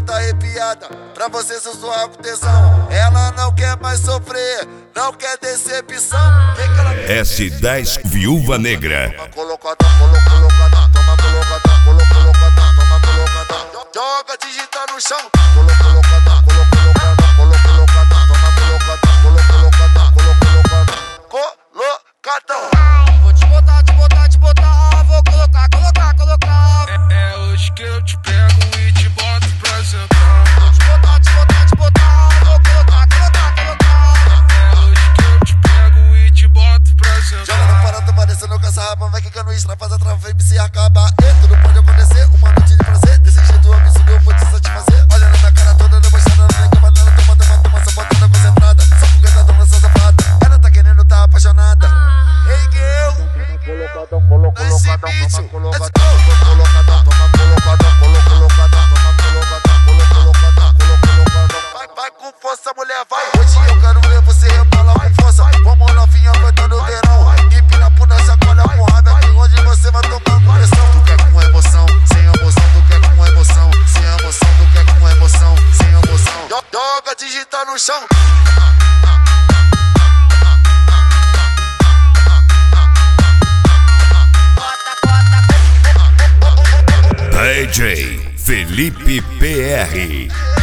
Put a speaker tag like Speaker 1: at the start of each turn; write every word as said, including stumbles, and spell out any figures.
Speaker 1: tá arrepiada, pra você sussurrar com tesão. Ela não quer mais sofrer, não quer decepção. Vem que ela...
Speaker 2: S dez Viúva Negra.
Speaker 1: Toma colocadão, colo, colocadão, toma colocadão, colo, colocadão, toma colocadão. Joga, digita no chão. Colo, colocadão, colo, colocadão, colo, colocadão, toma colocadão, colo, colocadão, colo, colocadão, colocadão.
Speaker 3: Vou te botar, te botar, te botar, vou colocar, colocar, colocar.
Speaker 4: É, é hoje que eu te pego e te boto pra sentar.
Speaker 3: Vou te botar, te botar, te botar, vou colocar, colocar, colocar.
Speaker 4: É hoje que eu te pego e te boto pra sentar.
Speaker 1: Joga no parado, parecendo caça-rapa, vai quicando extra, faz a trava, vem se acaba. E tudo pode acontecer, uma noite de prazer. Desse jeito absurdo eu vou te satisfazer. Olhando na cara toda, debochada, não tem cabanana, toma, toma, toma, sabotando concentrada. Só porque tá dando essa safada, ela tá querendo, tá apaixonada. Ei, girl,
Speaker 5: Colocadão, colo, colocadão, toma colocadão,
Speaker 1: colocadão, toma colocadão, colo, colocadão, toma colocadão, colo, colocadão, colo, colocadão. Vai, vai com força, mulher, vai. Hoje eu quero ver você rebolar com força. Vamos novinha, cantando o verão. Empina por nessa colha com raiva, que hoje você vai tomar pressão. Tu quer com emoção, sem emoção, tu quer com emoção, sem emoção, tu quer com emoção, sem emoção. Joga, digita no chão.
Speaker 2: D J Felipe P R.